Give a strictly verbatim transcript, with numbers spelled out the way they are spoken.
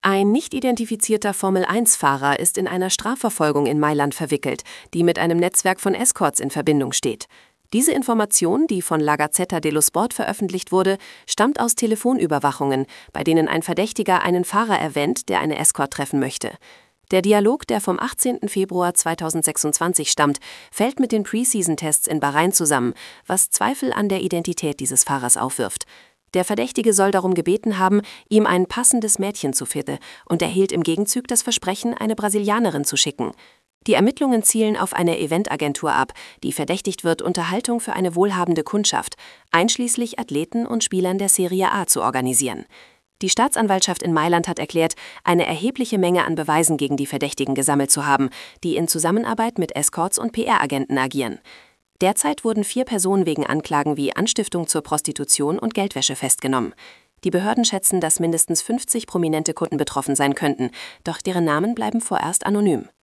Ein nicht identifizierter Formel eins Fahrer ist in einer Strafverfolgung in Mailand verwickelt, die mit einem Netzwerk von Escorts in Verbindung steht. Diese Information, die von La Gazzetta dello Sport veröffentlicht wurde, stammt aus Telefonüberwachungen, bei denen ein Verdächtiger einen Fahrer erwähnt, der eine Escort treffen möchte. Der Dialog, der vom achtzehnten Februar zweitausendsechsundzwanzig stammt, fällt mit den Preseason-Tests in Bahrain zusammen, was Zweifel an der Identität dieses Fahrers aufwirft. Der Verdächtige soll darum gebeten haben, ihm ein passendes Mädchen zu finden, und erhielt im Gegenzug das Versprechen, eine Brasilianerin zu schicken. Die Ermittlungen zielen auf eine Eventagentur ab, die verdächtigt wird, Unterhaltung für eine wohlhabende Kundschaft, einschließlich Athleten und Spielern der Serie A, zu organisieren. Die Staatsanwaltschaft in Mailand hat erklärt, eine erhebliche Menge an Beweisen gegen die Verdächtigen gesammelt zu haben, die in Zusammenarbeit mit Escorts und P R-Agenten agieren. Derzeit wurden vier Personen wegen Anklagen wie Anstiftung zur Prostitution und Geldwäsche festgenommen. Die Behörden schätzen, dass mindestens fünfzig prominente Kunden betroffen sein könnten, doch deren Namen bleiben vorerst anonym.